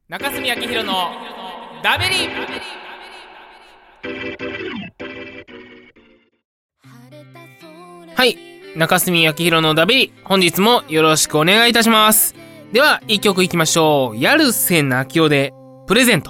中澄明弘のダベリ。はい、中澄明弘のダベリ、本日もよろしくお願いいたします。では一曲いきましょう。やるせなきおでプレゼント。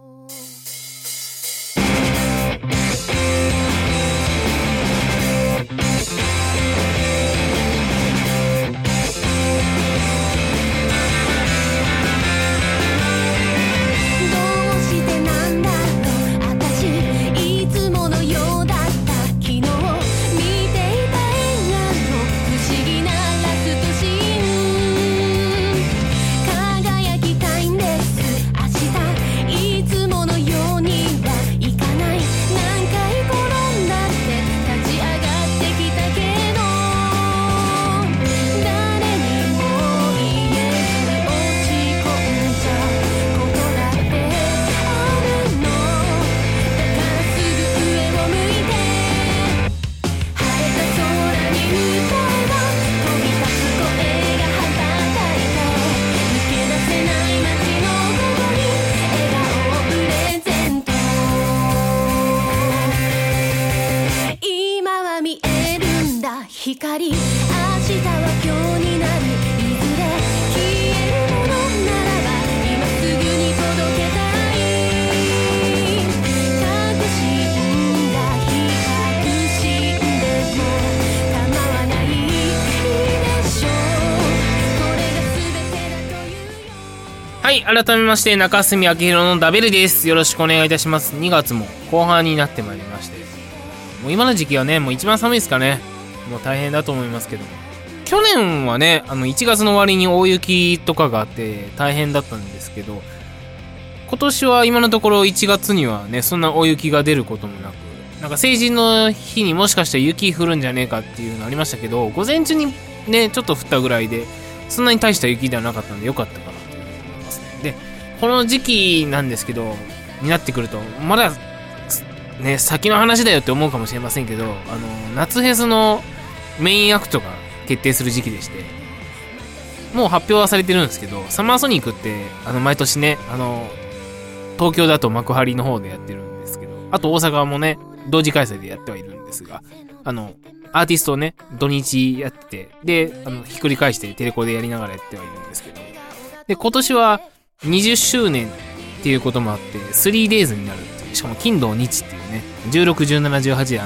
光、明日は今日になる、いずれ消えるものならば今すぐに届けたい。確信だ、非確信でも構わないでしょう。これが全てだというよ。 はい、改めまして中澄明弘のダベルです。よろしくお願いいたします。2月も後半になってまいりまして、もう今の時期はね、もう一番寒いですかね。もう大変だと思いますけども、去年はね、1月の終わりに大雪とかがあって大変だったんですけど、今年は今のところ1月にはね、そんな大雪が出ることもなく、なんか成人の日にもしかしたら雪降るんじゃねえかっていうのありましたけど、午前中にねちょっと降ったぐらいで、そんなに大した雪ではなかったので良かったかなと思いますね。で、この時期なんですけどになってくると、まだね先の話だよって思うかもしれませんけど、夏フェスのメインアクトが決定する時期でして、もう発表はされてるんですけど、サマーソニックって毎年ね、東京だと幕張の方でやってるんですけど、あと大阪もね同時開催でやってはいるんですが、アーティストをね土日やってて、でひっくり返してテレコでやりながらやってはいるんですけど、で今年は20周年っていうこともあって 3days になるっていう、しかも金土日っていうね、16、17、18で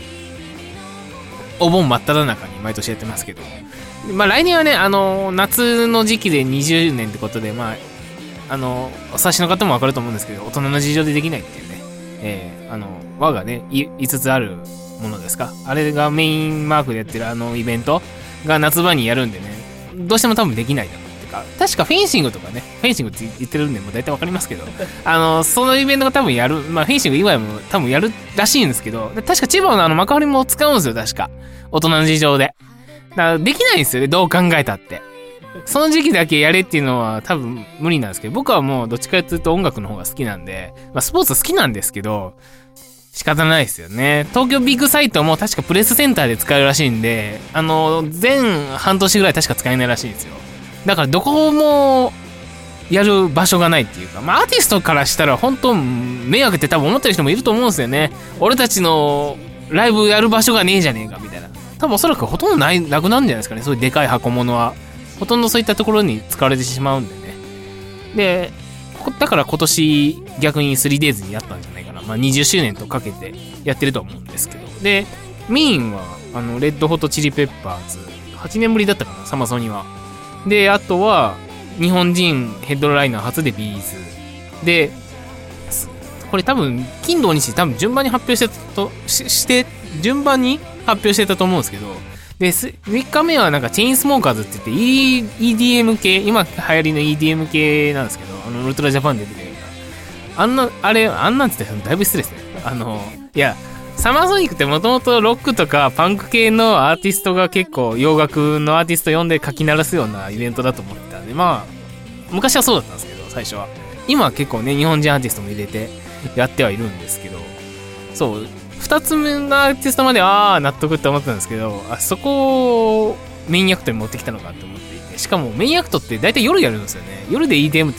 お盆真っ只中に毎年やってますけど、まあ来年はね、夏の時期で20年ってことで、まあ、お察しの方もわかると思うんですけど、大人の事情でできないっていうね、輪がね、5つあるものですか。あれがメインマークでやってるイベントが夏場にやるんでね、どうしても多分できないだろうってか、確かフェンシングとかね、フェンシングって言ってるんでもう大体わかりますけど、そのイベントが多分やる、まあフェンシング以外も多分やるらしいんですけど、確か千葉の幕張も使うんですよ、確か。大人の事情で。だからできないんですよね、どう考えたって。その時期だけやれっていうのは多分無理なんですけど、僕はもうどっちかというと音楽の方が好きなんで、まあスポーツ好きなんですけど、仕方ないですよね。東京ビッグサイトも確かプレスセンターで使えるらしいんで、全半年ぐらい確か使えないらしいんですよ。だからどこもやる場所がないっていうか、まあアーティストからしたら本当迷惑って多分思ってる人もいると思うんですよね。俺たちのライブやる場所がねえじゃねえかみたいな。多分おそらくほとんどなくなるんじゃないですかね。そういうでかい箱物はほとんどそういったところに使われてしまうんでね。で、だから今年逆に 3days にやったんじゃないかな。まあ20周年とかけてやってると思うんですけど、でメインはレッドホットチリペッパーズ、8年ぶりだったかな、サマソニは。で、あとは日本人ヘッドライナー初でビーズで、これ多分金土日多分順番に発表して順番に発表してたと思うんですけど、で3日目はなんかチェインスモーカーズって言って EDM 系、今流行りの EDM 系なんですけど、ウルトラジャパンで出てるような、あんなんつってだいぶ失礼ですね。いやサマーソニックってもともとロックとかパンク系のアーティストが結構洋楽のアーティスト呼んで書き鳴らすようなイベントだと思ってたんで、まあ昔はそうだったんですけど、最初は。今は結構ね日本人アーティストも入れてやってはいるんですけど、そう2つ目のアーティストまで納得って思ったんですけど、そこをメインアクトに持ってきたのかって思っていて、しかもメインアクトって大体夜やるんですよね。夜で EDM ってもの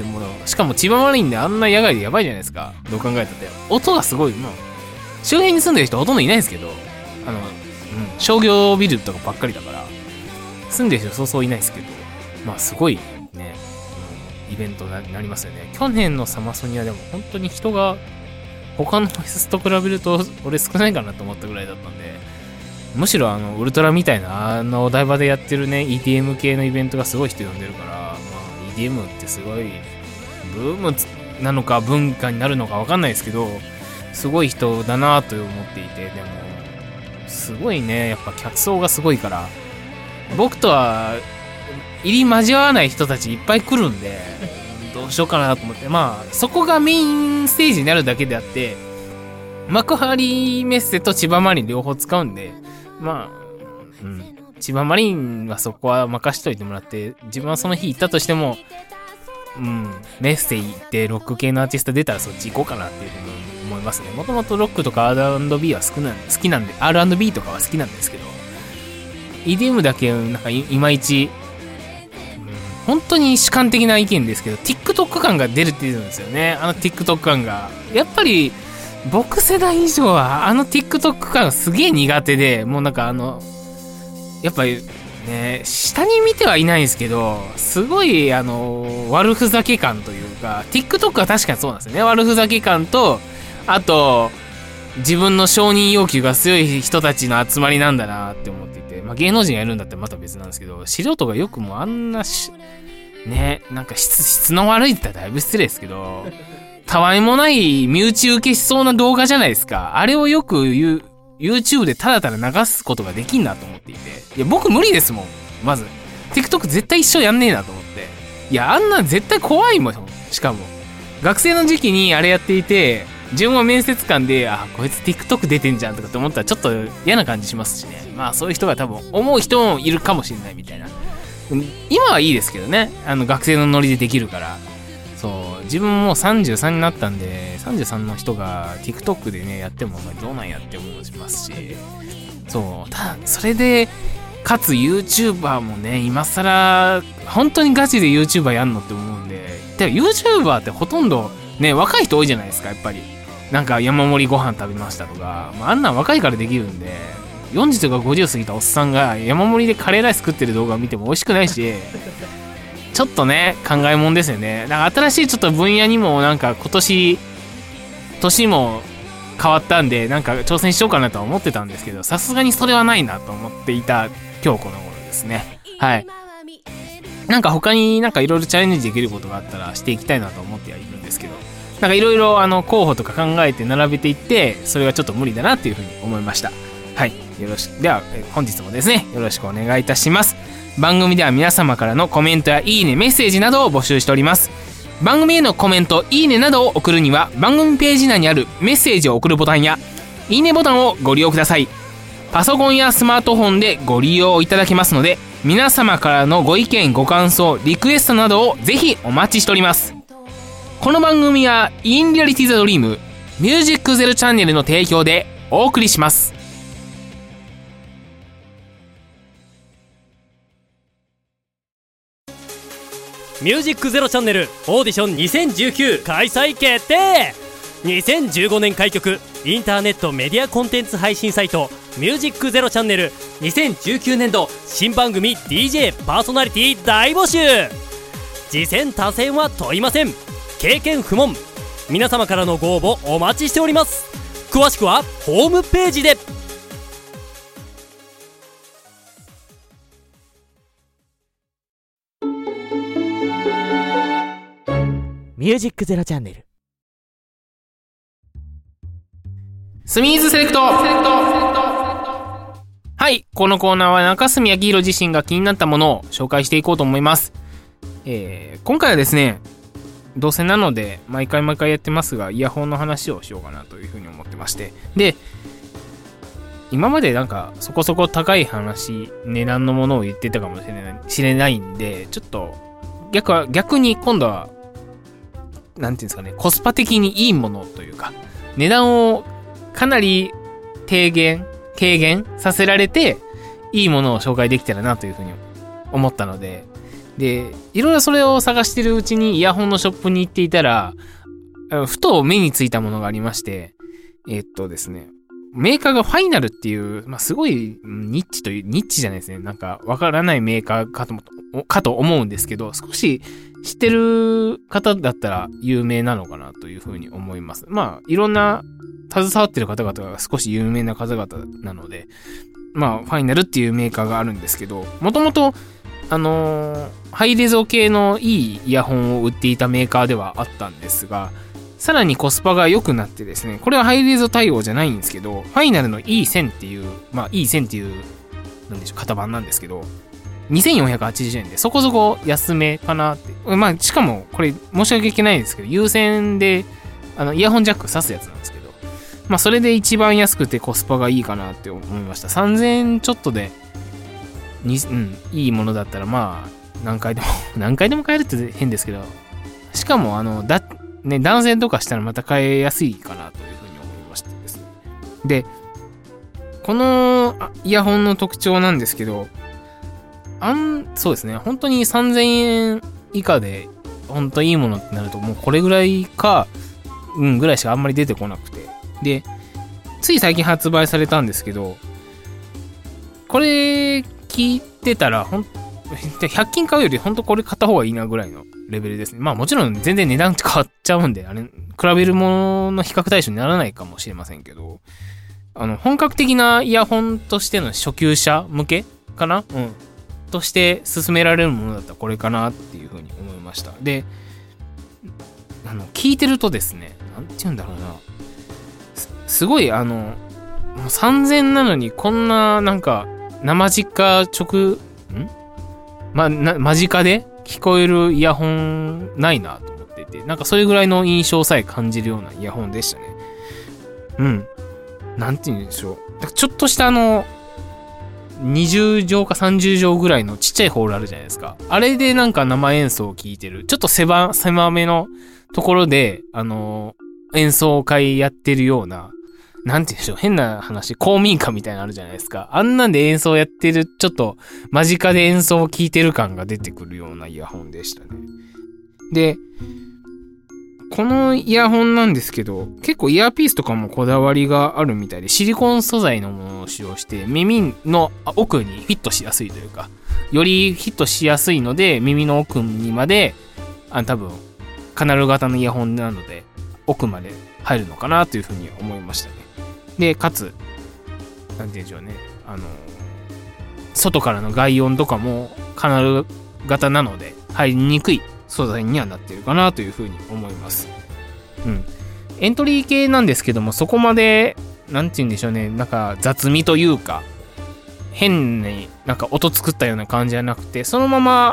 しかも千葉マリンであんな野外でやばいじゃないですか。どう考えたって。音がすごい、周辺に住んでる人ほとんどいないんですけど、商業ビルとかばっかりだから、住んでる人そうそういないですけど、すごいね、イベントになりますよね。去年のサマソニアでも本当に人が、他のフェスと比べると俺少ないかなと思ったぐらいだったんで、むしろウルトラみたいなお台場でやってるね EDM 系のイベントがすごい人呼んでるから、EDM ってすごいブームなのか文化になるのか分かんないですけど、すごい人だなと思っていて、でもすごいね、やっぱ客層がすごいから、僕とは入り交わらない人たちいっぱい来るんで、どうしようかなと思って、そこがメインステージになるだけであって、幕張メッセと千葉マリン両方使うんで、千葉マリンはそこは任しといてもらって、自分はその日行ったとしても、メッセ行ってロック系のアーティスト出たらそっち行こうかなっていうふうに思いますね。もともとロックとか R&B は好きなんで、R&B とかは好きなんですけど、EDM だけなんかいまいち、本当に主観的な意見ですけど、TikTok 感が出るって言うんですよね。TikTok 感が。やっぱり、僕世代以上はTikTok 感すげえ苦手で、もうなんかやっぱりね、下に見てはいないんですけど、すごい悪ふざけ感というか、TikTok は確かにそうなんですよね。悪ふざけ感と、あと、自分の承認要求が強い人たちの集まりなんだなって思っていて、芸能人がやるんだったらまた別なんですけど、素人がよくもあんなね、なんか質の悪いって言ったらだいぶ失礼ですけど、たわいもない身内受けしそうな動画じゃないですか。あれをよくYouTube でただただ流すことができんなと思っていて。いや、僕無理ですもん。まず。TikTok 絶対一生やんねえなと思って。いや、あんなん絶対怖いもん。しかも。学生の時期にあれやっていて、自分は面接官で、こいつ TikTok 出てんじゃんとかって思ったらちょっと嫌な感じしますしね。そういう人が多分思う人もいるかもしれないみたいな。今はいいですけどね。学生のノリでできるから。そう、自分もう33になったんで、33の人が TikTok でね、やってもどうなんやって思いますし、そう、それで、かつ YouTuber もね、今更、本当にガチで YouTuber やんのって思うんで、で YouTuber ってほとんど、ね、若い人多いじゃないですか、やっぱり。なんか山盛りご飯食べましたとか、あんなん若いからできるんで、40とか50過ぎたおっさんが山盛りでカレーライス食ってる動画を見ても美味しくないし、ちょっとね、考えもんですよね。なんか新しいちょっと分野にもなんか今年、年も変わったんで、なんか挑戦しようかなとは思ってたんですけど、さすがにそれはないなと思っていた今日この頃ですね。はい。なんか他になんかいろいろチャレンジできることがあったらしていきたいなと思ってはいるんですけど、なんかいろいろ候補とか考えて並べていって、それはちょっと無理だなっていうふうに思いました。はい。よろしく。では、本日もですね、よろしくお願いいたします。番組では皆様からのコメントやいいね、メッセージなどを募集しております。番組へのコメント、いいねなどを送るには、番組ページ内にあるメッセージを送るボタンや、いいねボタンをご利用ください。パソコンやスマートフォンでご利用いただけますので、皆様からのご意見、ご感想、リクエストなどをぜひお待ちしております。この番組は、インリアリティザドリーム、ミュージックゼロチャンネルの提供でお送りします。 ミュージックゼロチャンネルオーディション2019開催決定。2015年開局インターネットメディアコンテンツ配信サイトミュージックゼロチャンネル2019年度新番組 DJ パーソナリティ大募集。次戦他戦は問いません。経験不問。皆様からのご応募お待ちしております。詳しくはホームページで。 ミュージックゼロチャンネル。 スミーズセレクト。はい、このコーナーは中住昭弘自身が気になったものを紹介していこうと思います。今回はですね、どうせなので毎回やってますが、イヤホンの話をしようかなというふうに思ってまして、で、今までなんかそこそこ高い話、値段のものを言ってたかもしれないんで、ちょっと逆に今度はなんていうんですかね、コスパ的にいいものというか、値段をかなり軽減させられて、いいものを紹介できたらなというふうに思ったので、 で、いろいろそれを探してるうちにイヤホンのショップに行っていたら、ふと目についたものがありまして、ですね、メーカーがファイナルっていう、すごいニッチじゃないですね。なんかわからないメーカーかと思うんですけど、少し知ってる方だったら有名なのかなというふうに思います。いろんな携わってる方々が少し有名な方々なので、ファイナルっていうメーカーがあるんですけど、もともとハイレゾ系のいいイヤホンを売っていたメーカーではあったんですが、さらにコスパが良くなってですね、これはハイレゾ対応じゃないんですけど、ファイナルの E1000 っていう、E1000 っていう、なんでしょう、型番なんですけど、2480円でそこそこ安めかなって。しかも、これ申し訳いけないんですけど、有線で、イヤホンジャック挿すやつなんですけど、それで一番安くてコスパがいいかなって思いました。3000円ちょっとで、いいものだったら、何回でも買えるって変ですけど、しかも、断線とかしたらまた買えやすいかなというふうに思いましてですね。で、このイヤホンの特徴なんですけど、そうですね、本当に3000円以下で、本当いいものってなると、もうこれぐらいか、ぐらいしかあんまり出てこなくて。で、つい最近発売されたんですけど、これ聞いてたら、100均買うより本当これ買った方がいいなぐらいのレベルですね。もちろん全然値段って変わっちゃうんで、比べるものの比較対象にならないかもしれませんけど、本格的なイヤホンとしての初級者向けかなとして勧められるものだったらこれかなっていうふうに思いました。で、聞いてるとですね、なんて言うんだろうな。すごい、3000なのにこんな、生近間近で聞こえるイヤホンないなと思っていて、それぐらいの印象さえ感じるようなイヤホンでしたね。なんて言うんでしょう。ちょっとした20畳か30畳ぐらいのちっちゃいホールあるじゃないですか。あれで生演奏を聴いてる。ちょっと狭めのところで、演奏会やってるような、なんて言うんでしょう、変な話、公民館みたいなのあるじゃないですか。あんなんで演奏やってる、ちょっと間近で演奏を聴いてる感が出てくるようなイヤホンでしたね。で、このイヤホンなんですけど、結構イヤーピースとかもこだわりがあるみたいで、シリコン素材のものを使用して、耳の奥にフィットしやすいというか、よりフィットしやすいので、耳の奥にまで、多分、カナル型のイヤホンなので、奥まで入るのかなというふうに思いましたね。で、かつ、なんて言うんでしょうね。外からの外音とかもカナル型なので入りにくい素材にはなっているかなというふうに思います。エントリー系なんですけども、そこまで、なんて言うんでしょうね。雑味というか、変に音作ったような感じじゃなくて、そのまま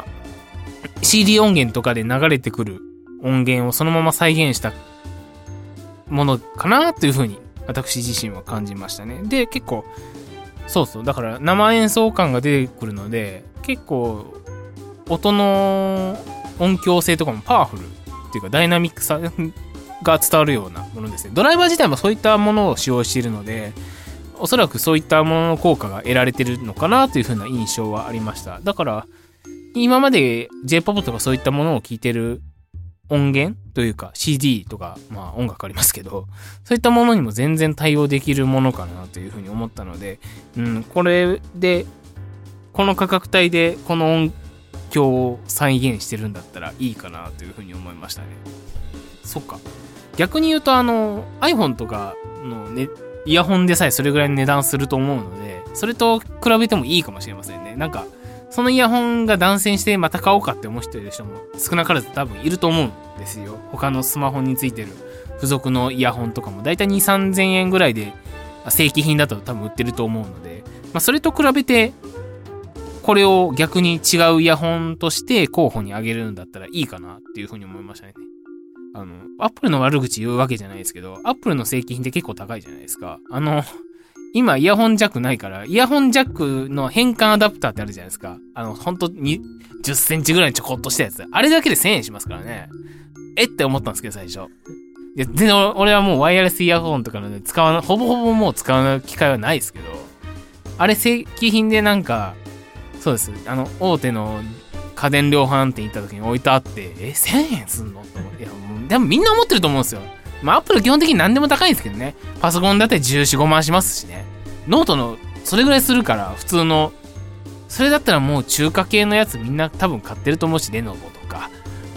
CD 音源とかで流れてくる音源をそのまま再現したものかなというふうに私自身は感じましたね。で、結構、だから生演奏感が出てくるので、結構、音の音響性とかもパワフルっていうかダイナミックさが伝わるようなものですね。ドライバー自体もそういったものを使用しているので、おそらくそういったものの効果が得られてるのかなというふうな印象はありました。だから、今まで J-POP とかそういったものを聴いてる音源というか CD とか、音楽ありますけど、そういったものにも全然対応できるものかなというふうに思ったので、これで、この価格帯でこの音響を再現してるんだったらいいかなというふうに思いましたね。そっか。逆に言うとiPhone とかのね、イヤホンでさえそれぐらいの値段すると思うので、それと比べてもいいかもしれませんね。そのイヤホンが断線してまた買おうかって思ってる人も少なからず多分いると思うんですよ。他のスマホについてる付属のイヤホンとかもだいたい2、3000円ぐらいで正規品だと多分売ってると思うので、それと比べてこれを逆に違うイヤホンとして候補にあげるんだったらいいかなっていうふうに思いましたね。アップルの悪口言うわけじゃないですけど、アップルの正規品って結構高いじゃないですか。今イヤホンジャックないから、イヤホンジャックの変換アダプターってあるじゃないですか。ほんと10センチぐらいちょこっとしたやつ。あれだけで1000円しますからね。って思ったんですけど、最初。全然俺はもうワイヤレスイヤホンとかのでほぼほぼもう使う機会はないですけど、あれ正規品でそうです。大手の家電量販店行った時に置いてあって、1000円すんのと思って。いや、でもみんな思ってると思うんですよ。まあ、アップル基本的に何でも高いんですけどね。パソコンだって14、5万しますしね。ノートの、それぐらいするから、普通の、それだったらもう中華系のやつみんな多分買ってると思うし、レノボとか、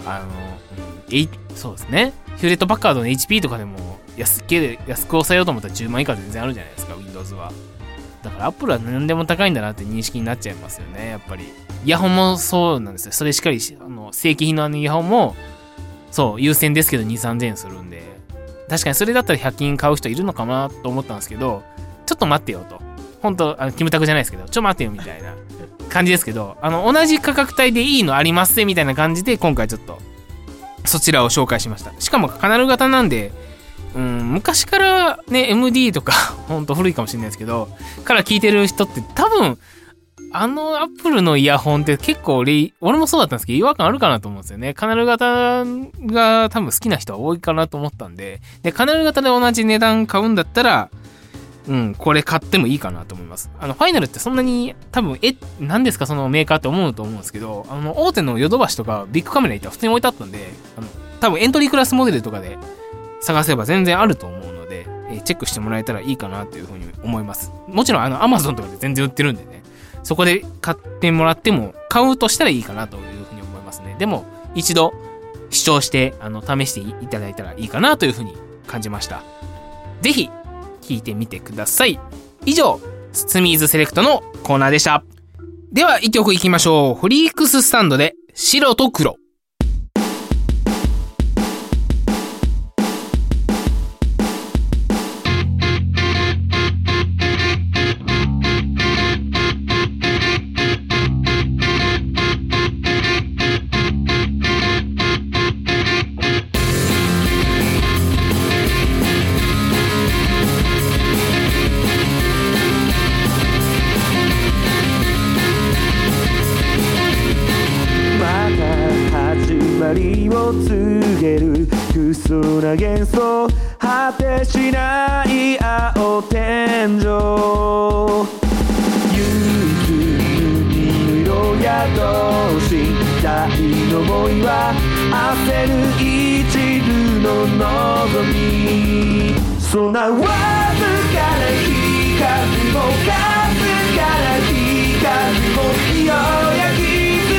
そうですね。ヒューレットパッカードの HP とかでも安く抑えようと思ったら10万以下全然あるじゃないですか、Windows は。だからアップルは何でも高いんだなって認識になっちゃいますよね、やっぱり。イヤホンもそうなんですよ。それしっかり正規品のイヤホンも、そう、優先ですけど2、3000円するんで、確かにそれだったら100均買う人いるのかなと思ったんですけど、ちょっと待ってよと。本当キムタクじゃないですけど、待ってよみたいな感じですけど、同じ価格帯でいいのありますみたいな感じで、今回ちょっと、そちらを紹介しました。しかもカナル型なんで、昔からね、MD とか、ほんと古いかもしれないですけど、から聞いてる人って多分、アップルのイヤホンって結構俺もそうだったんですけど、違和感あるかなと思うんですよね。カナル型が多分好きな人は多いかなと思ったんで、で、カナル型で同じ値段買うんだったら、これ買ってもいいかなと思います。ファイナルってそんなに多分、何ですかそのメーカーって思うと思うんですけど、大手のヨドバシとかビッグカメラ行ったら普通に置いてあったんで、多分エントリークラスモデルとかで探せば全然あると思うので、チェックしてもらえたらいいかなというふうに思います。もちろんAmazon とかで全然売ってるんでね、そこで買ってもらっても、買うとしたらいいかなというふうに思いますね。でも、一度視聴して、試していただいたらいいかなというふうに感じました。ぜひ、聞いてみてください。以上、スミーズセレクトのコーナーでした。では、一曲いきましょう。フリークススタンドで、白と黒。 を告げる不想な幻想果てしない青天井夕日に色宿したい思いは焦る一縷の望みそんなわずかな光もかすかな光もようやく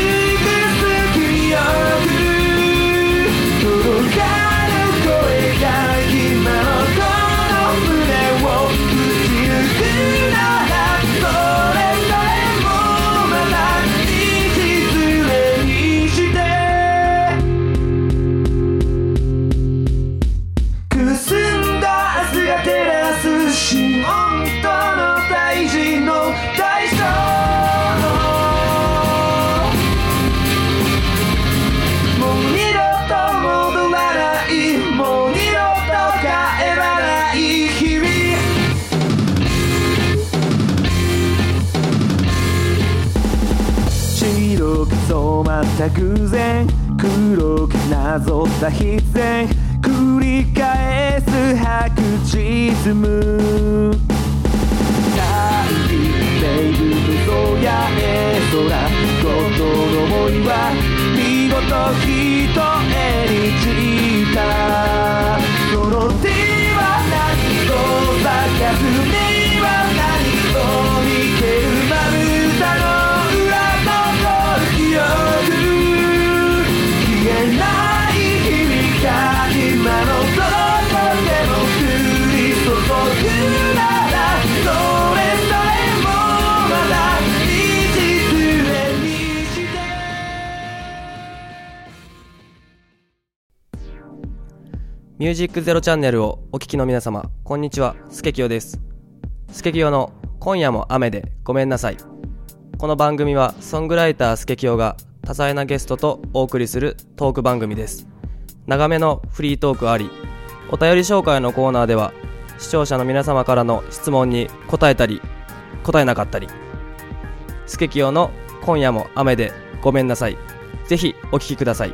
染まった偶然黒くなぞった必然繰り返す白日夢大気メイブ空や絵空ことの想いは見事一重に散ったその手は何と咲かずには何と見けるまぶたの消えない君が今のどこでも降り注ぐならそれぞれもまだ一途にしてミュージックゼロチャンネルをお聞きの皆様こんにちはスケキヨですスケキヨの今夜も雨でごめんなさいこの番組はソングライタースケキヨが多彩なゲストとお送りするトーク番組です。長めのフリートークあり、お便り紹介のコーナーでは視聴者の皆様からの質問に答えたり答えなかったりスケキヨの今夜も雨でごめんなさいぜひお聞きください。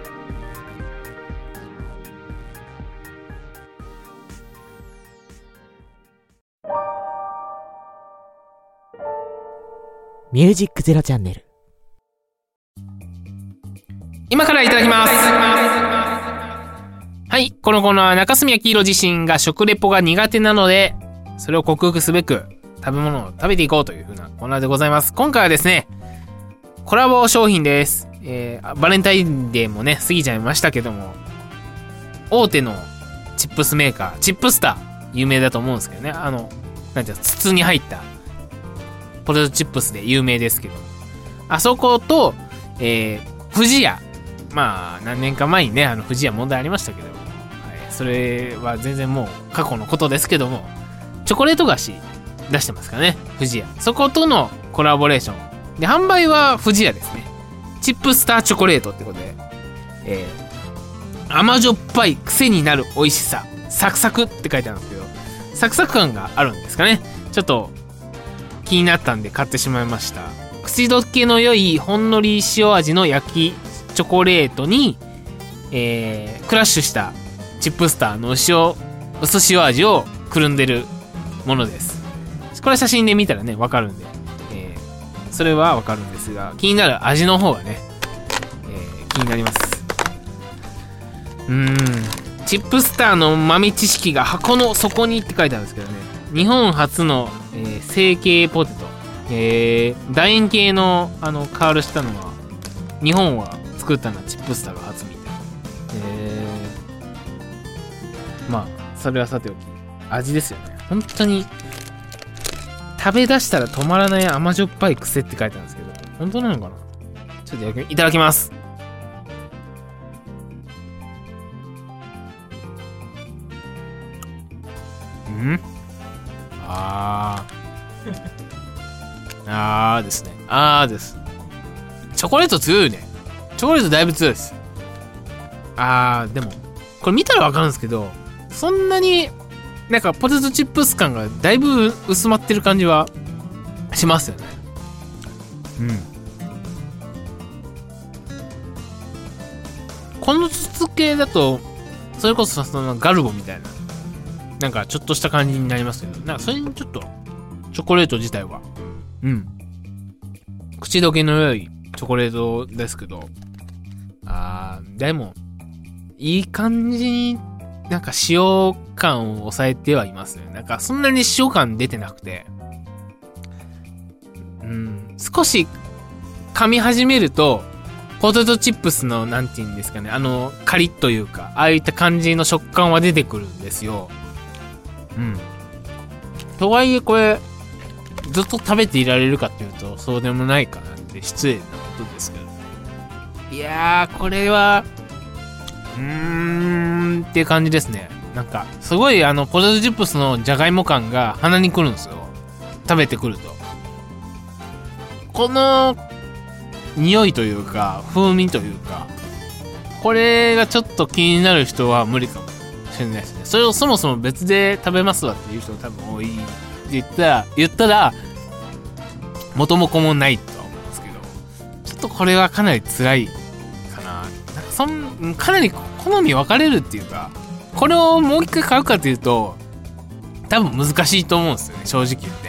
ミュージックゼロチャンネル。 今からいただきます。はい、このコーナーは中澄明宏自身が食レポが苦手なので、それを克服すべく食べ物を食べていこうという風なコーナーでございます。今回はですね、コラボ商品です。バレンタインデーもね過ぎちゃいましたけども、大手のチップスメーカーチップスター有名だと思うんですけどね、なんていうの、筒に入ったポテトチップスで有名ですけど、あそこと、不二家、まあ何年か前にね不二家問題ありましたけど、はい、それは全然もう過去のことですけども、チョコレート菓子出してますからね、不二家。そことのコラボレーションで、販売は不二家ですね。チップスターチョコレートってことで、甘じょっぱい癖になる美味しさ、サクサクって書いてあるんですけど、サクサク感があるんですかね。ちょっと気になったんで買ってしまいました。口どけの良いほんのり塩味の焼きチョコレートに、クラッシュしたチップスターの薄塩味をくるんでるものです。これ写真で見たらねわかるんで、それはわかるんですが、気になる味の方がね、気になります。チップスターの豆知識が箱の底にって書いてあるんですけどね、日本初の、成形ポテト、楕円形のカールしたのは日本は作ったのはチップスターが初みたいな。まあそれはさておき、味ですよね。本当に食べ出したら止まらない甘じょっぱい癖って書いてあるんですけど、本当なのかな。ちょっといただきます。ですね。です。チョコレート強いね。チョコレートだいぶ強いです。でもこれ見たらわかるんですけど、そんなになんかポテトチップス感がだいぶ薄まってる感じはしますよね。この筒系だとそれこそそのガルボみたいな、なんかちょっとした感じになりますけど、なんかそれにちょっとチョコレート自体は口どけの良いチョコレートですけど、でもいい感じになんか塩感を抑えてはいますね。なんかそんなに塩感出てなくて、少し噛み始めるとポテトチップスのなんていうんですかね、カリッというか、ああいった感じの食感は出てくるんですよ。とはいえこれずっと食べていられるかっていうとそうでもないかなって失礼なことですけどね。いやー、これはっていう感じですね。なんかすごいポテトチップスのじゃがいも感が鼻にくるんですよ、食べてくると。この匂いというか風味というか、これがちょっと気になる人は無理かもしれないですね。それをそもそも別で食べますわっていう人多分多いって言ったら元も子もないとは思うんですけど、ちょっとこれはかなり辛いかな。なんかかなり好み分かれるっていうか、これをもう一回買うかっていうと多分難しいと思うんですよね、正直言って。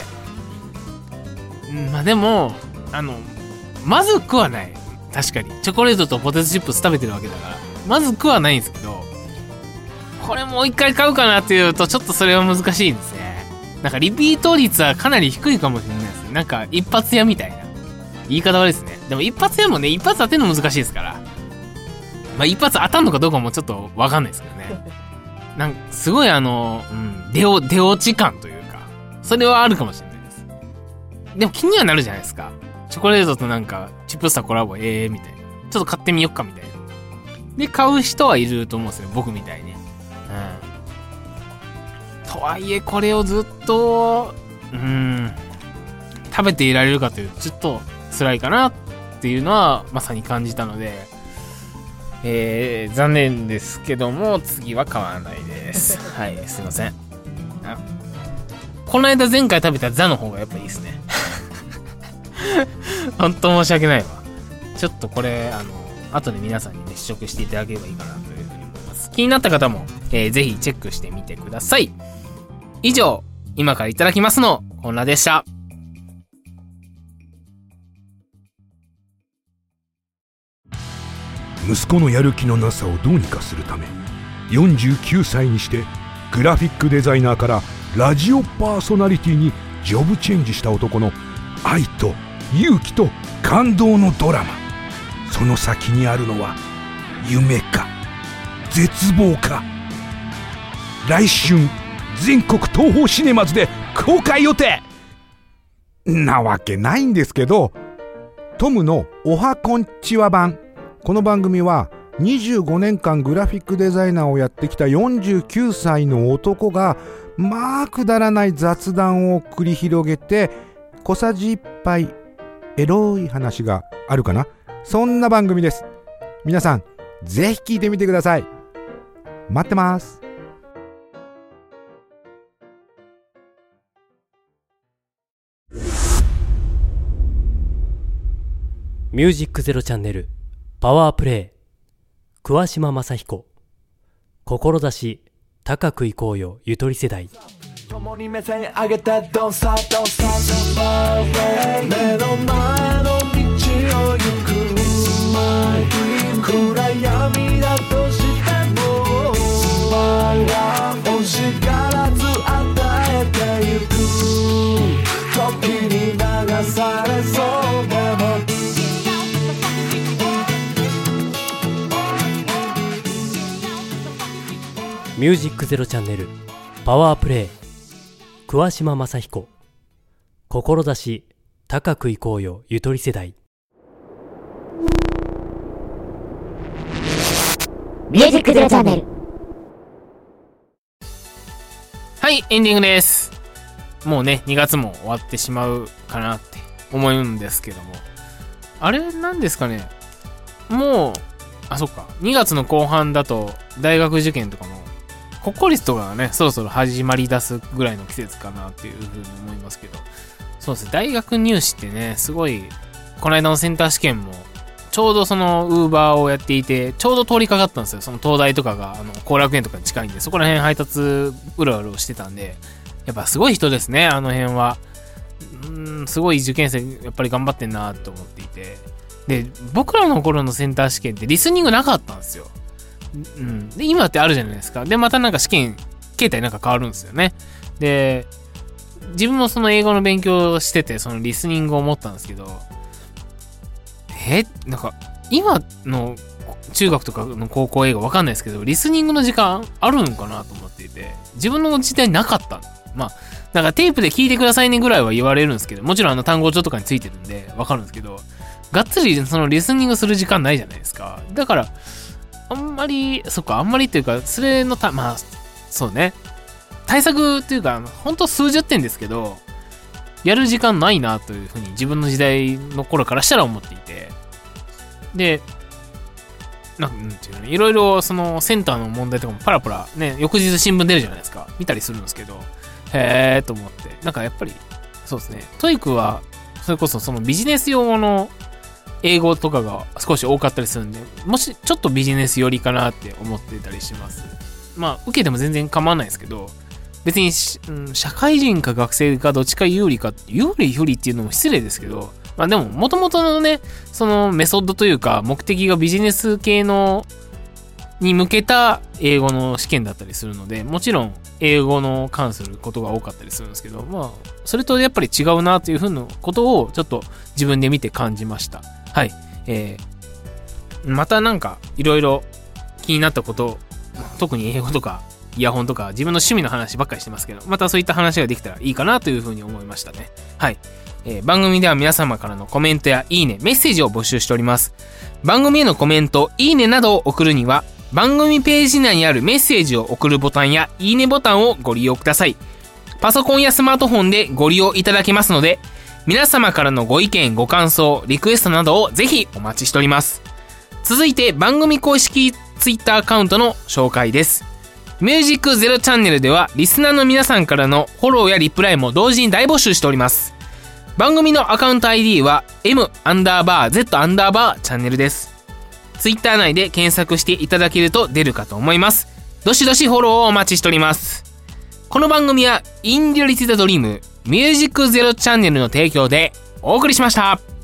まあでもまずくはない。確かにチョコレートとポテトチップス食べてるわけだからまずくはないんですけど、これもう一回買うかなっていうとちょっとそれは難しいですね。なんかリピート率はかなり低いかもしれないですね。なんか一発屋みたいな言い方悪いですね。でも一発屋もね、一発当てるの難しいですから、まあ一発当たんのかどうかもちょっとわかんないですけどね。なんかすごい出落ち感というか、それはあるかもしれないです。でも気にはなるじゃないですか。チョコレートとなんかチップスターコラボみたいな、ちょっと買ってみよっかみたいなで買う人はいると思うんですよ、僕みたいに。とはいえこれをずっと食べていられるかというとちょっと辛いかなっていうのはまさに感じたので、残念ですけども次は買わないですはい、すいません。この間前回食べたザの方がやっぱいいですね本当申し訳ないわ。ちょっとこれ後で皆さんにね試食していただければいいかなというふうに思います。気になった方も、ぜひチェックしてみてください。以上、今からいただきますのコーナーでした。 息子のやる気のなさをどうにかするため、49歳にしてグラフィックデザイナーからラジオパーソナリティにジョブチェンジした男の愛と勇気と感動のドラマ。その先にあるのは夢か絶望か。来春全国東宝シネマズで公開予定なわけないんですけど、トムのおはこんちわ版。この番組は25年間グラフィックデザイナーをやってきた49歳の男がまあくだらない雑談を繰り広げて、小さじ1杯エロい話があるかな、そんな番組です。皆さんぜひ聞いてみてください。待ってます。 ミュージックゼロチャンネルパワープレイ、桑島正彦。志高くいこうよゆとり世代。 共に目線上げて Don't stop Don't stop My way 目の前の道を行く My dream 暗闇だとしても My love 欲しがらず与えてゆく、時に流されそうでもミュージックゼロチャンネルパワープレイ、桑島正彦。志高くいこうよゆとり世代。 ミュージックゼロチャンネル。 はい、エンディングです。もうね、2月も終わってしまうかなって思うんですけども、あれなんですかね、もうそっか、2月の後半だと大学受験とかも国公立とかがね、そろそろ始まり出すぐらいの季節かなっていうふうに思いますけど、そうですね、大学入試ってね、すごい、この間のセンター試験もちょうどそのウーバーをやっていて、ちょうど通りかかったんですよ。その東大とかが後楽園とかに近いんで、そこら辺配達うろうろしてたんで、やっぱすごい人ですね、あの辺は。すごい受験生やっぱり頑張ってんなと思っていて、で僕らの頃のセンター試験ってリスニングなかったんですよ。で今ってあるじゃないですか。でまたなんか試験形態なんか変わるんですよね。で自分もその英語の勉強をしてて、そのリスニングを持ったんですけど、なんか今の中学とかの高校英語わかんないですけど、リスニングの時間あるんかなと思っていて、自分の時代なかった。まあなんかテープで聞いてくださいねぐらいは言われるんですけど、もちろん単語帳とかについてるんでわかるんですけど、がっつりそのリスニングする時間ないじゃないですか。だからあんまりっていうか、それのまあそうね、対策っていうかほんと数十点ですけど、やる時間ないなというふうに自分の時代の頃からしたら思っていて、でなんていうのね、いろいろそのセンターの問題とかもパラパラね、翌日新聞出るじゃないですか、見たりするんですけど、へーと思って、なんかやっぱりそうですね、トイックはそれこそそのビジネス用の英語とかが少し多かったりするんで、もしちょっとビジネス寄りかなって思ってたりします。まあ受けても全然構わないですけど、別に、社会人か学生かどっちか有利か、有利不利っていうのも失礼ですけど、まあでも元々のね、そのメソッドというか目的がビジネス系のに向けた英語の試験だったりするので、もちろん英語の関することが多かったりするんですけど、まあそれとやっぱり違うなというふうなことをちょっと自分で見て感じました。はい、またなんかいろいろ気になったこと、特に英語とかイヤホンとか自分の趣味の話ばっかりしてますけど、またそういった話ができたらいいかなというふうに思いましたね。はい、番組では皆様からのコメントやいいね、メッセージを募集しております。番組へのコメント、いいねなどを送るには番組ページ内にあるメッセージを送るボタンやいいねボタンをご利用ください。パソコンやスマートフォンでご利用いただけますので、皆様からのご意見、ご感想、リクエストなどをぜひお待ちしております。続いて番組公式ツイッターアカウントの紹介です。ミュージックゼロチャンネルではリスナーの皆さんからのフォローやリプライも同時に大募集しております。番組のアカウント ID は M_Z_ チャンネルです。ツイッター内で検索していただけると出るかと思います。どしどしフォローをお待ちしております。この番組はインディアリティザドリームミュージックゼロチャンネルの提供でお送りしました。